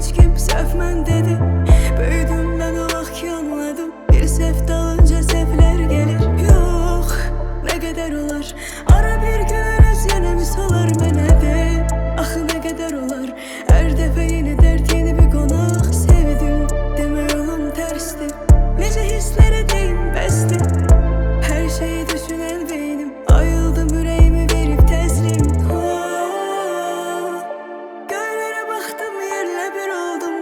heç kim sevmən dedi. Böyüdüm mən o vaxt ki anladım, bir səhv dalınca səhvlər gelir. Yox, nə qədər olar, ara bir görəz yenə misalar mənə de. Axı nə qədər olar, hər dəfə yeni dərd, yeni bir qonaq. Sevdim, demə yolum tərsdir, necə hisslərə deyim bəsdir. Hər şeyi düşünən beynim, ayıldım ürəyimi verib təslim. Göylərə baxdım, yerlə bir oldum.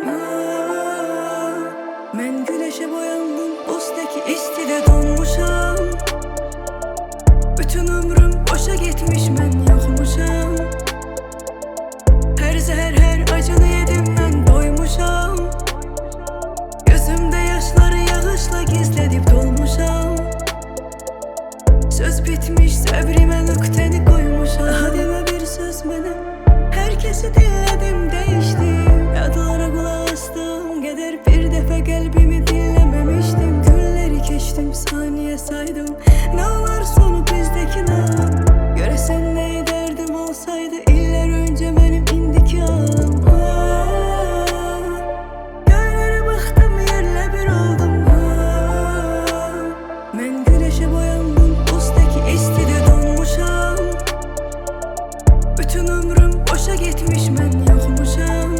Mən güneşə boyandım, buzdaki istidə donmuşam. Bütün ömrüm boşa getmiş, mən yoxmuşam. Hər zəhər, hər acını yedim, mən doymuşam. Gözümdə yaşları yağışla gizlədib dolmuşam. Söz bitmiş, səbrimə nöqtəni qoymuşam. Daha demə bir söz mənə, hər kəsi dinlədim, dəyişdim. Yadlara qulaq astım qədər, bir dəfə qəlbimi dinləməmişdim. Günləri keçdim, saniyə saydım, nə olar sonu bizdəki nam. Görəsən nə edərdim olsaydı illər öncə mənim indiki ağım. Göylərə baxdım, yerlə bir oldum. Mən güneşə boyandım, buzdaki istidə donmuşam. Bütün ömrüm boşa getmiş, mən yoxmuşam.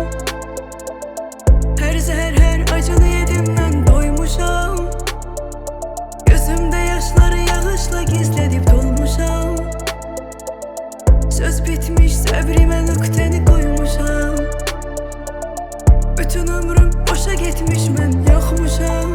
Hər zəhər, hər acını yedim, mən doymuşam. Gözümdə yaşları yağışla gizlədib dolmuşam. Söz bitmiş, səbrimə nöqtəni qoymuşam. Bütün ömrüm boşa getmiş, mən yoxmuşam.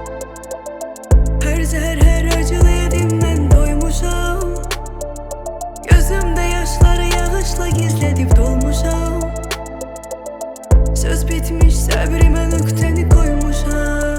Hər zəhər, hər acını yedim, mən doymuşam. Gözümdə yaşları yağışla gizlədib dolmuşam. Söz bitmiş, səbrimə nöqtəni qoymuşam.